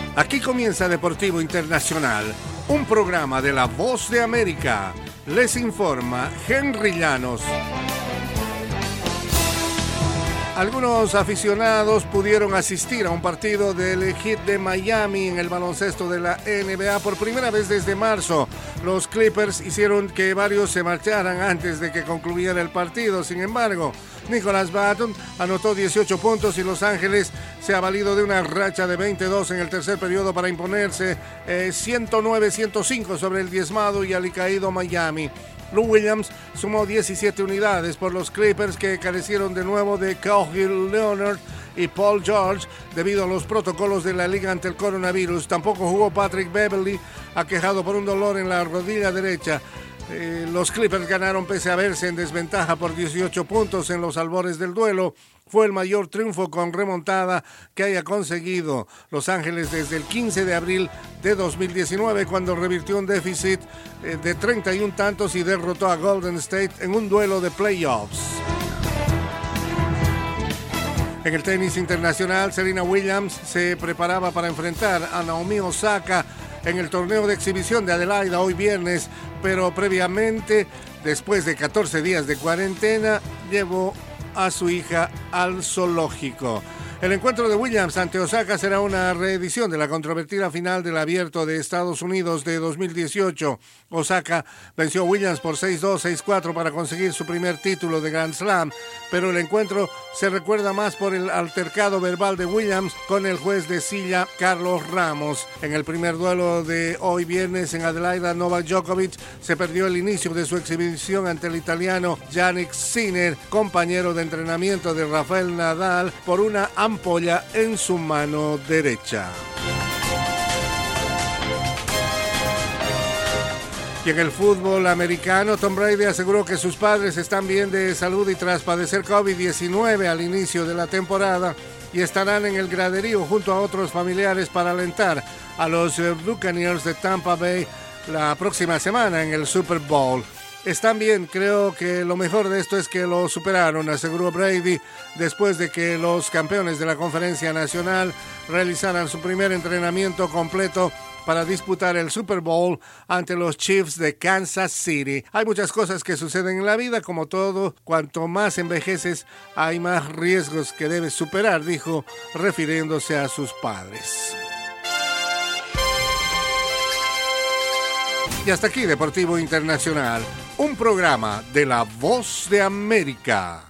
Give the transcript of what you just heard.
Aquí comienza Deportivo Internacional, un programa de La Voz de América. Les informa Henry Llanos. Algunos aficionados pudieron asistir a un partido del Heat de Miami en el baloncesto de la NBA por primera vez desde marzo. Los Clippers hicieron que varios se marcharan antes de que concluyera el partido. Sin embargo, Nicholas Batum anotó 18 puntos y Los Ángeles se ha valido de una racha de 22 en el tercer periodo para imponerse 109-105 sobre el diezmado y alicaído Miami. Lou Williams sumó 17 unidades por los Clippers, que carecieron de nuevo de Kawhi Leonard y Paul George debido a los protocolos de la liga ante el coronavirus. Tampoco jugó Patrick Beverley, aquejado por un dolor en la rodilla derecha. Los Clippers ganaron pese a verse en desventaja por 18 puntos en los albores del duelo. Fue el mayor triunfo con remontada que haya conseguido Los Ángeles desde el 15 de abril de 2019, cuando revirtió un déficit de 31 tantos y derrotó a Golden State en un duelo de playoffs. En el tenis internacional, Serena Williams se preparaba para enfrentar a Naomi Osaka en el torneo de exhibición de Adelaida hoy viernes, pero previamente, después de 14 días de cuarentena, llevó a su hija al zoológico. El encuentro de Williams ante Osaka será una reedición de la controvertida final del Abierto de Estados Unidos de 2018. Osaka venció a Williams por 6-2, 6-4 para conseguir su primer título de Grand Slam, pero el encuentro se recuerda más por el altercado verbal de Williams con el juez de silla Carlos Ramos. En el primer duelo de hoy viernes en Adelaida, Novak Djokovic se perdió el inicio de su exhibición ante el italiano Jannik Sinner, compañero de entrenamiento de Rafael Nadal, por una ampolla en su mano derecha. Y en el fútbol americano, Tom Brady aseguró que sus padres están bien de salud y tras padecer COVID-19 al inicio de la temporada, y estarán en el graderío junto a otros familiares para alentar a los Buccaneers de Tampa Bay la próxima semana en el Super Bowl. Están bien, creo que lo mejor de esto es que lo superaron, aseguró Brady después de que los campeones de la Conferencia Nacional realizaran su primer entrenamiento completo para disputar el Super Bowl ante los Chiefs de Kansas City. Hay muchas cosas que suceden en la vida, como todo, cuanto más envejeces hay más riesgos que debes superar, dijo, refiriéndose a sus padres. Y hasta aquí Deportivo Internacional, un programa de La Voz de América.